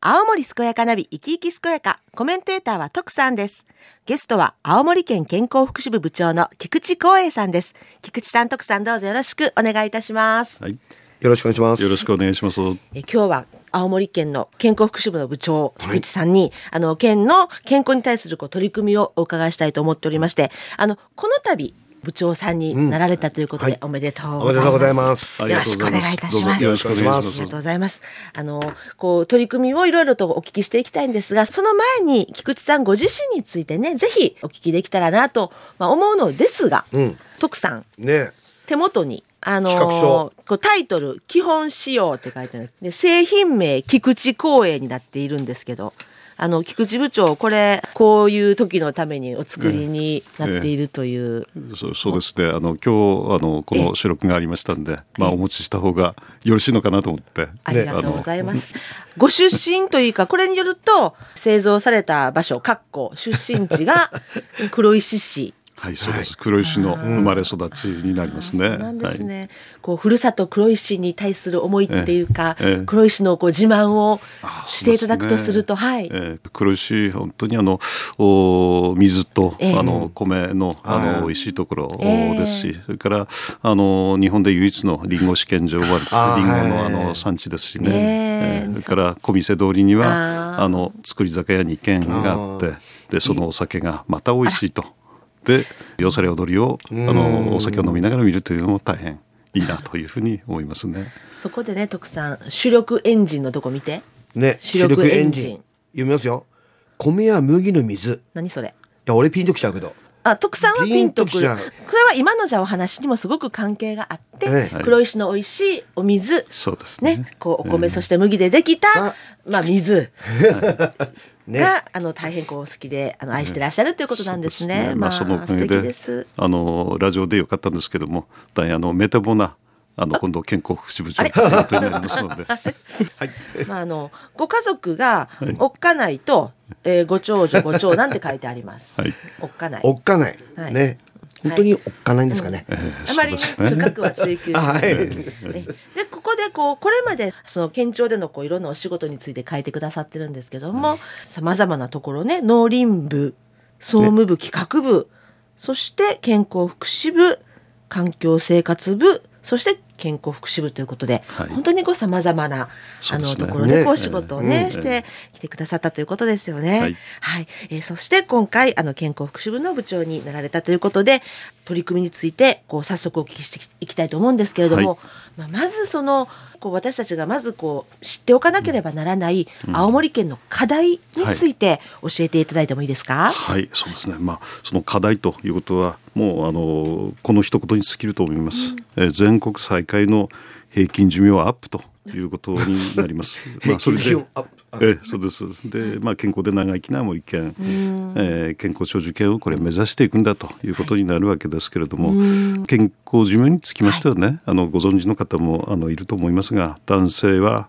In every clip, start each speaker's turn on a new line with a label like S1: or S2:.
S1: 青森健やかナビ生き生き健やか、コメンテーターは徳さんです。ゲストは青森県健康福祉部部長の菊池光栄さんです。菊池さん、徳さん、どうぞよろしくお願いいたします。
S2: はい、
S3: よろしくお願いします。
S2: よろしくお願いします。
S1: 今日は青森県の健康福祉部の部長菊池さんに、県の健康に対する取り組みをお伺いしたいと思っておりまして、この度部長さんになられたということで、おめでとうございます。
S3: おめでとうございます。
S1: よろしくお願いいたします。
S3: よろしくお願いします。
S1: ありがとうございます。取り組みをいろいろとお聞きしていきたいんですが、その前に菊池さんご自身についてね、ぜひお聞きできたらなと、思うのですが、徳さん、手元に
S3: 企画書
S1: タイトル基本仕様って書いてあるで、製品名菊池光栄になっているんですけど、菊池部長、これこういう時のためにお作りになっているという、
S2: そうですね。今日この収録がありましたんで、お持ちした方がよろしいのかなと思って、
S1: ありがとうございます。ご出身というか、これによると製造された場所出身地が黒石市。
S2: はい、そうです。黒石の生まれ育ちになりますね。
S1: そうなんですね。ふるさと黒石に対する思いっていうか、黒石の自慢をしていただくとすると、
S2: 黒石本当に水と米の美味しいところですし、それから日本で唯一のリンゴ試験場はリンゴの産地ですしね。それから小店通りには造り酒屋2軒があって、でそのお酒がまた美味しいと。でよされ踊りをお酒を飲みながら見るというのも大変いいなというふうに思いますね。
S1: そこでね、徳さん、主力エンジンのとこ見て
S3: ね、主力エンジン読みますよ。米や麦の水。
S1: 何それ。
S3: いや、俺ピンときちゃうけど、
S1: 徳さんはピンとくる。これは今のお話にもすごく関係があって、黒石の美味しいお水、
S2: そうですね。
S1: お米、そして麦でできた、水が大変好きで愛してらっしゃるということなんですね。
S2: そのおかげでラジオでよかったんですけども、大変メタボな今度健康福祉部長ということになりますので、
S1: ご家族がおっかないと、ご長女ご長男って書いてあります。おっかない
S3: ね、本当におっかないんですかね。
S1: あまり深くは追求してで、ここでこれまでその県庁でのいろんなお仕事について書いてくださってるんですけども、さまざまなところね、農林部、総務部、企画部、そして健康福祉部、環境生活部、そして健康福祉部ということで、本当にさまざまなところでお仕事をしてきてくださったということですよね。そして今回健康福祉部の部長になられたということで、取り組みについて早速お聞きしていきたいと思うんですけれども、まず私たちがまず知っておかなければならない青森県の課題について教えていただいてもいいですか。
S2: そうですね。その課題ということはもうこの一言に尽きると思います。全国最下位の平均寿命アップということになります。それでそうです。で、健康で長生きな青森県、健康長寿県をこれ目指していくんだということになるわけですけれども、健康寿命につきましてはね、ご存知の方もいると思いますが、男性は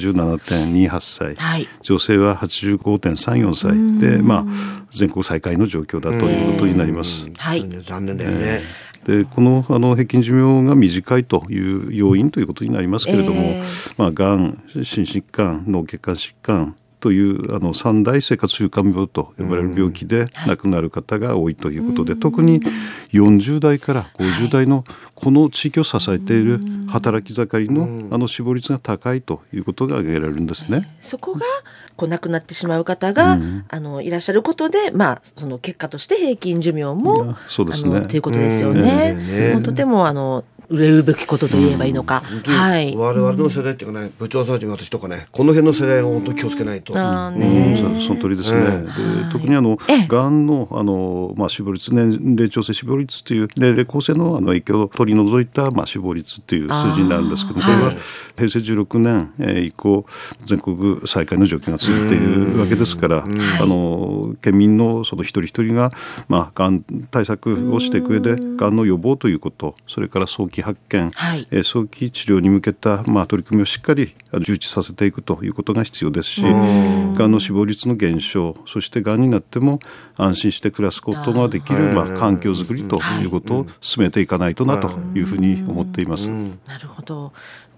S2: 77.28 歳、女性は 85.34 歳で、全国最下位の状況だということになります。
S3: 残念だよね。
S2: でこの平均寿命が短いという要因ということになりますけれども、がん、心疾患、脳血管疾患という三大生活習慣病と呼ばれる病気で亡くなる方が多いということで、特に40代から50代のこの地域を支えている働き盛りの死亡率が高いということが挙げられるんですね。
S1: そこが亡くなってしまう方が、いらっしゃることで、その結果として平均寿命もということですよね。とても憂うべきことと言えばいいのか。
S3: 我々の世代っていうかね、部長さんたち私とかね、この辺の世代を本当に気をつけないと。
S2: その通りですね。で特にがんの死亡率、年齢調整死亡率という年齢構成の影響を取り除いた死亡率という数字になるんですけども、これは平成16年以降全国最下位の状況が続いているわけですから、県民のその一人一人ががん対策をしていく上で、がんの予防ということ、それから早期発見、早期治療に向けた取り組みをしっかり充実させていくということが必要ですし、がんの死亡率の減少、そしてがんになっても安心して暮らすことができる環境づくりということを進めていかないとなというふうに思っています。
S1: なるほど。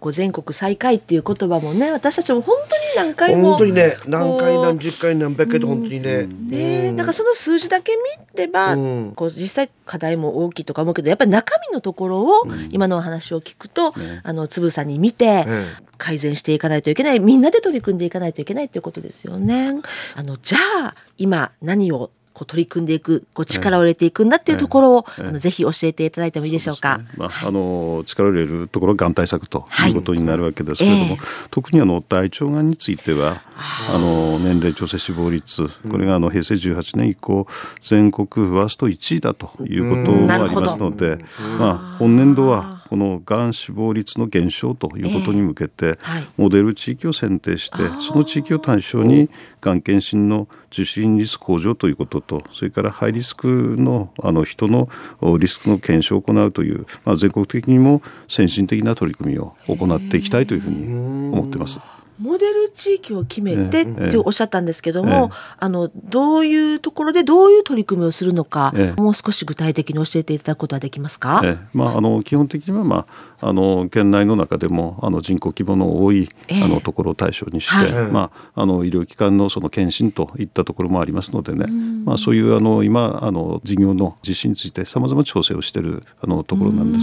S1: こう全国最下位っていう言葉もね、私たちも本当に何回も
S3: 本当にね、何回何十回何百回と本当にね、
S1: だからその数字だけ見れば、こう実際課題も大きいとか思うけど、やっぱり中身のところを今のお話を聞くと、つぶさに見て改善していかないといけない、みんなで取り組んでいかないといけないということですよね。じゃあ今何をこう取り組んでいく、こう力を入れていくんだっていうところを、ぜひ教えていただいてもいいでしょうか。
S2: 力を入れるところががん対策ということになるわけですけれども、特に大腸がんについては年齢調整死亡率、これが平成18年以降全国ワースト1位だということがありますので、本年度はこのがん死亡率の減少ということに向けて、モデル地域を選定して、その地域を対象にがん検診の受診率向上ということと、それからハイリスクの人のリスクの検証を行うという、全国的にも先進的な取り組みを行っていきたいというふうに思っています。
S1: モデル地域を決めてっておっしゃったんですけども、どういうところでどういう取り組みをするのか、もう少し具体的に教えていただくことはできますか。
S2: 基本的には、県内の中でも人口規模の多いところを対象にして、医療機関のその検診といったところもありますのでね、そういう今事業の実施についてさまざま調整をしているところなんです。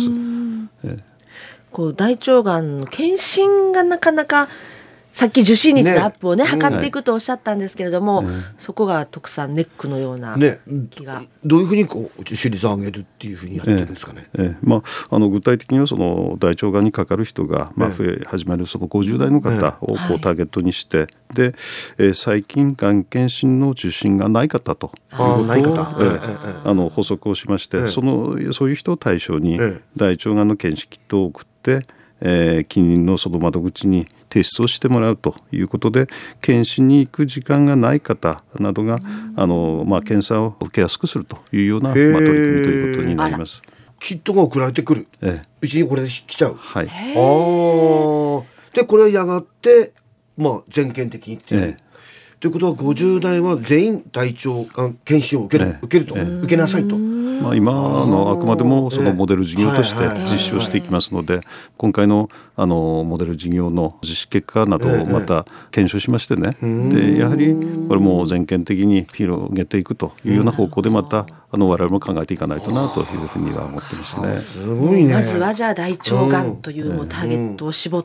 S1: こう大腸がんの検診がなかなかさっき受診率のアップを測っていくとおっしゃったんですけれども、そこが徳さんネックのような気が、
S3: どういうふうにこう受診率を上げるっていうふうにやってるんですかね。
S2: 具体的にはその大腸がんにかかる人が増え始めるその50代の方をこうターゲットにして、で最近がん検診の受診がない方ということを補足をしまして、そういう人を対象に大腸がんの検診キットを送って、近隣のその窓口に提出をしてもらうということで、検診に行く時間がない方などが検査を受けやすくするというような取り組みということになります。
S3: キットが送られてくる、うちにこれで来ちゃう。でこれはやがて全県的にっていう、ということは50代は全員大腸がん検診を受けなさいと。
S2: 今あくまでもそのモデル事業として実施をしていきますので、今回のモデル事業の実施結果などをまた検証しましてね、でやはりこれも全県的に広げていくというような方向でまた我々も考えていかないとなというふうには思ってますね。
S3: すごいね。
S1: まずはじゃあ大腸がんというターゲットを絞って、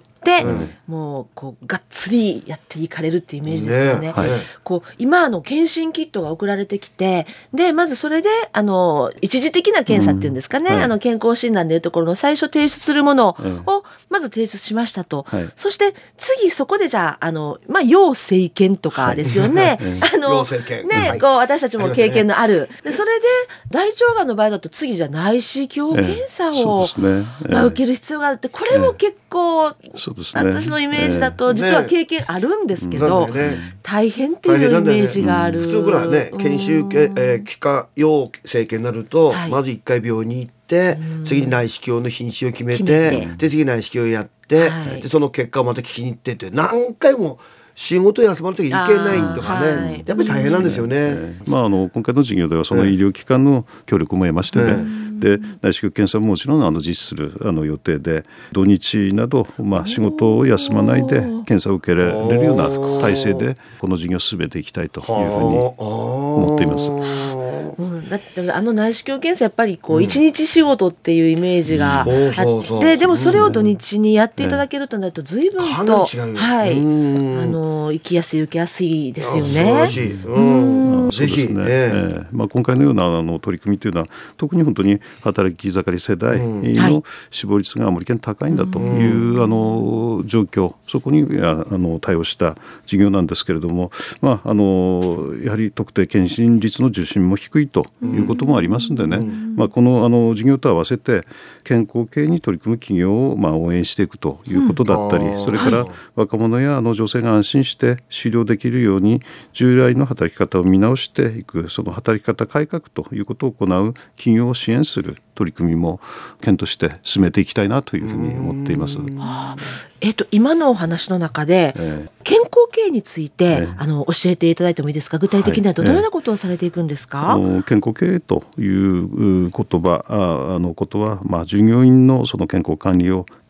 S1: もうこうがっつりやっていかれるっていうイメージですよね。こう今検診キットが送られてきて、でまずそれで一時的な検査っていうんですかね、健康診断でいうところの最初提出するものをまず提出しましたと、そして次そこでじゃあ要生検とかですよね。こう私たちも経験のある、でそれで大腸がんの場合だと次じゃ内視鏡検査を、受ける必要があるって、これも結構、私のイメージだと実は経験あるんですけど、大変っていうイメージがある。
S3: 普通ぐらいね、研修期間要生検になると、まず1回病院に行って、次に内視鏡の品種を決めて、で次内視鏡をやって、でその結果をまた聞きに行ってって何回も仕事休まるとき行けないとかね、やっぱり大変なんですよね。
S2: 今回の事業ではその医療機関の協力も得ましてね、で内視鏡検査ももちろん実施する予定で、土日など仕事を休まないで検査を受けられるような体制でこの事業を進めていきたいというふうに思っています。
S1: だって内視鏡検査やっぱりこう一日仕事っていうイメージがあって、でもそれを土日にやっていただけるとなると随分と行きやすい受けやすいですよね。
S3: ぜひ
S2: 今回のような取り組みというのは、特に本当に働き盛り世代の死亡率が青森県高いんだという状況、そこに対応した事業なんですけれども、やはり特定検診率の受診も低いということもありますんでね、この事業と合わせて健康系に取り組む企業を応援していくということだったり、それから若者や女性が安心して治療できるように従来の働き方を見直していく、その働き方改革ということを行う企業を支援する取り組みも県として進めていきたいなというふうに思っています。
S1: 今のお話の中で、健康経営について教えていただいてもいいですか。具体的にはどのようなことをされていくんですか。
S2: 健康経営という言葉は、従業員のその健康管理を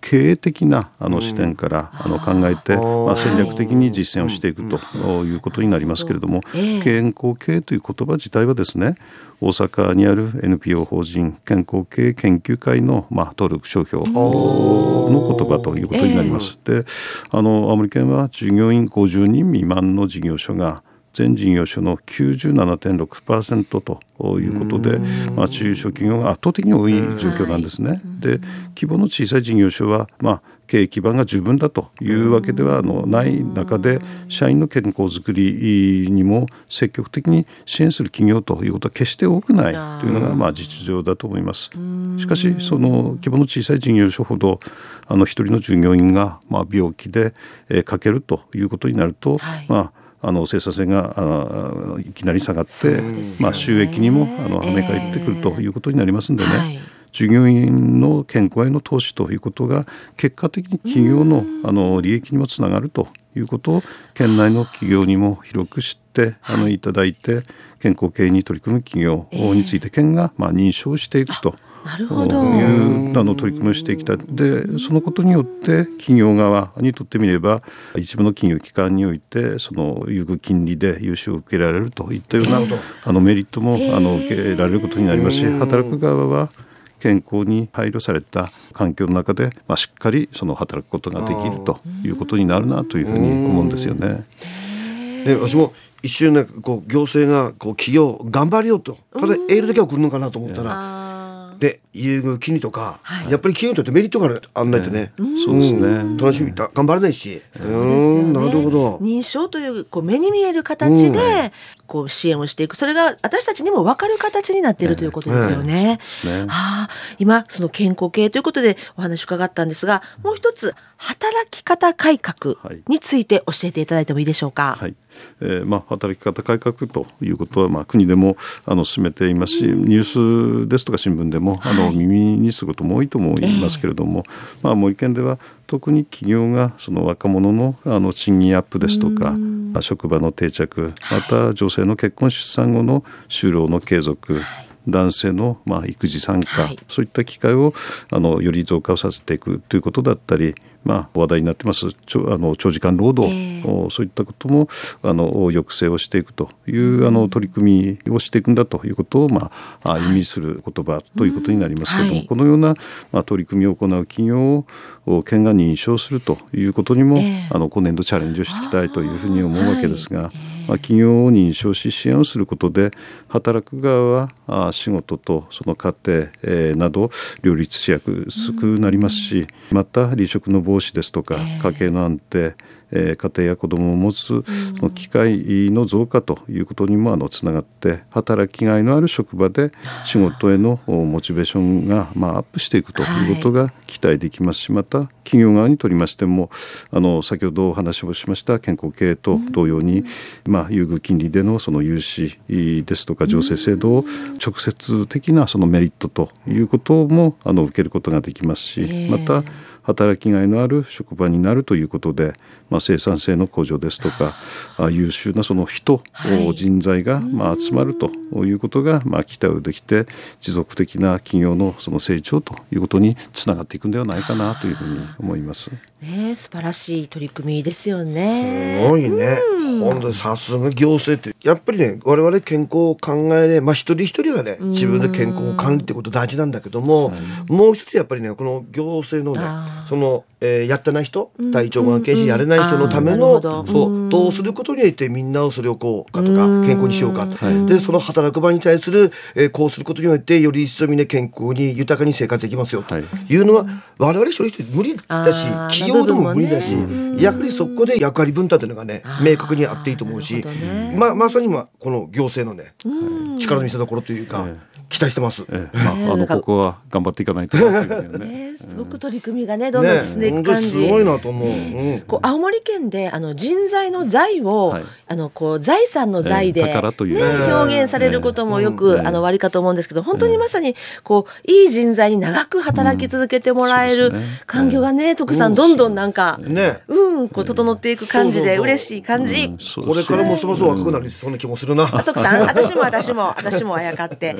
S2: 経営的な視点から考えて、戦略的に実践をしていくということになりますけれども、健康経営という言葉自体はですね、大阪にある NPO 法人健康経営研究会の登録商標の言葉ということになります。で、青森県は従業員50人未満の事業所が全事業所の 97.6% ということで、中小企業が圧倒的に多い状況なんですね。で、規模の小さい事業所は、経営基盤が十分だというわけではない中で、社員の健康づくりにも積極的に支援する企業ということは決して多くないというのが実情だと思います。しかしその規模の小さい事業所ほど一人の従業員が病気で欠けるということになると、生産性がいきなり下がって、収益にも跳ね返ってくるということになりますのでね、従業員の健康への投資ということが結果的に企業の利益にもつながるということを県内の企業にも広く知っていただいて、健康経営に取り組む企業について県が認証していくという取り組みをしていきたい。で、そのことによって企業側にとってみれば、一部の金融機関においてその優遇金利で融資を受けられるといったようなメリットも受けられることになりますし、働く側は健康に配慮された環境の中で、しっかりその働くことができるということになるなというふうに思うんですよね。
S3: で、私も一瞬ね、行政が企業頑張りようと、ただエールだけは来るのかなと思ったら、で優遇金利とか、やっぱり企業にとってメリットがあんないとね、
S2: そうですね、
S3: 楽しみ頑張れないし、
S1: そうですよね、
S3: なるほど。
S1: 認証という目に見える形で支援をしていく、それが私たちにも分かる形になっているということですよね。今その健康系ということでお話伺ったんですが、もう一つ働き方改革について教えていただいてもいいでしょうか。
S2: 働き方改革ということは、国でも進めていますし、ニュースですとか新聞でも耳にすることも多いと思いますけれども、森県では特に企業がその若者の賃金アップですとか、職場の定着、また女性の結婚出産後の就労の継続、男性の育児参加、そういった機会をより増加をさせていくということだったり、話題になってます長時間労働、そういったことも抑制をしていくという取り組みをしていくんだということを意味する言葉ということになりますけれども、このような取り組みを行う企業を県が認証するということにも今年度チャレンジをしていきたいというふうに思うわけですが、企業を認証し支援をすることで、働く側は仕事とその家庭など両立しやすくなりますし、また離職の防止ですとか家計の安定、家庭や子どもを持つその機会の増加ということにもつながって、働きがいのある職場で仕事へのモチベーションがアップしていくということが期待できますし、また企業側にとりましても先ほどお話をしました健康経営と同様に、優遇金利でのその融資ですとか助成制度を直接的なそのメリットということも受けることができますし、また働きがいのある職場になるということで、生産性の向上ですとか優秀なその人、人材が集まるということが期待をできて、持続的な企業のその成長ということにつながっていくんではないかなというふうに思います。
S1: 素晴らしい取り組みですよね。
S3: すごいね、本当にさすが行政ってやっぱりね、我々健康を考えれ、一人一人がね自分で健康を管理ってこと大事なんだけども、もう一つやっぱりね、この行政のねその、やってない人、体調関係者やれない人のための、どうすることによってみんなをそれをこうかとか健康にしようかと、でその働く場に対する、こうすることによってより一層みんな健康に豊かに生活できますよというのは、我々一人一人無理だし、企業でも無理だし、やはりそこで役割分担というのがね明確にあっていいと思うし、まさにこの行政のね力の見せ所というか、期待してます。
S2: ここは頑張っていかないと
S1: すごく取り組みがねどんどん進んでいく感じ、
S3: すごいなと思う。
S1: 青森県で人材の財を、財産の財で、表現されることもよくありかと思うんですけど、本当にまさにいい人材に長く働き続けてもらえる環境がね、徳さんどんどんなんか整っていく感じで嬉しい感じ。
S3: これからもそもそも若くなるそんな気もするな。
S1: 徳さん、私もあやかってありが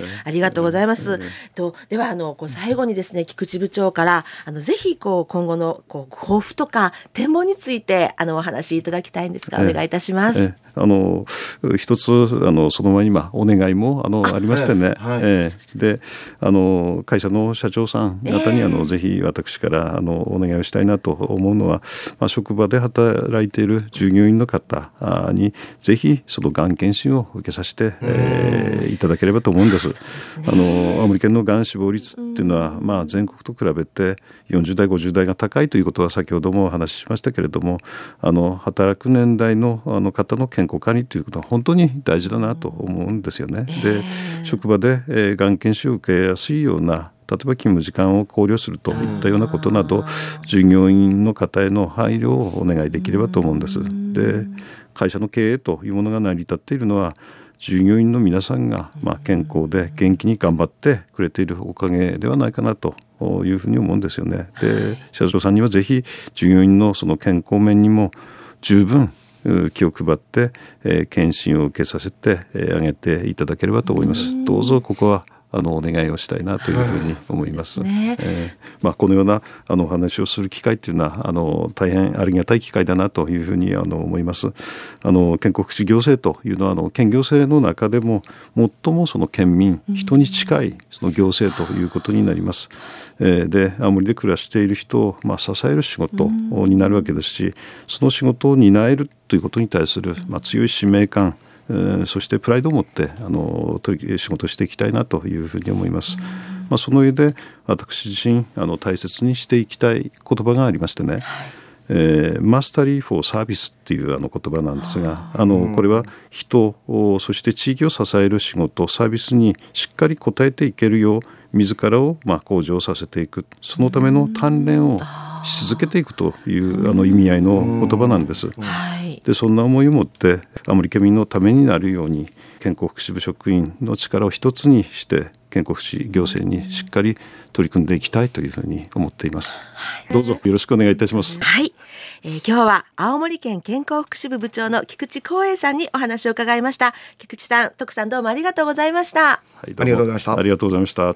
S1: がとうございます。では最後にですね、菊池部長からぜひ今後の抱負とか展望についてお話しいただきたいんですが、お願いいたします。
S2: 一つその前にお願いもありましてね、で会社の社長さん方にぜひ私からお願いをしたいなと思うのは、職場で働いている従業員の方にぜひそのがん検診を受けさせて、いただければと思うんです。青森県のがん死亡率っていうのは、全国と比べて40代50代が高いということは先ほどもお話ししましたけれども、働く年代の方の健康管理ということは本当に大事だなと思うんですよね。で、職場でがん検診を受けやすいような、例えば勤務時間を考慮するといったようなことなど、従業員の方への配慮をお願いできればと思うんです。で、会社の経営というものが成り立っているのは従業員の皆さんが健康で元気に頑張ってくれているおかげではないかなというふうに思うんですよね。で、社長さんにはぜひ従業員のその健康面にも十分気を配って、検診を受けさせてあげていただければと思います。どうぞここはお願いをしたいなというふうに思います。このようなお話をする機会というのは大変ありがたい機会だなというふうに思います。健康福祉行政というのは県行政の中でも最もその県民、人に近いその行政ということになります。で、青森で暮らしている人を支える仕事になるわけですし、その仕事を担えるということに対する強い使命感、そしてプライドを持って仕事をしていきたいなというふうに思います。その上で私自身大切にしていきたい言葉がありましてね、マスタリー・フォー・サービスっていう言葉なんですが、これは人そして地域を支える仕事サービスにしっかり応えていけるよう自らを向上させていく、そのための鍛錬をし続けていくという意味合いの言葉なんです。で、そんな思いを持って青森県民のためになるように健康福祉部職員の力を一つにして健康福祉行政にしっかり取り組んでいきたいというふうに思っています。どうぞよろしくお願いいたします。
S1: 今日は青森県健康福祉部部長の菊池光栄さんにお話を伺いました。菊池さん、徳さん、どうもありがとうございました。
S3: ありがとうございました。
S2: ありがとうございました。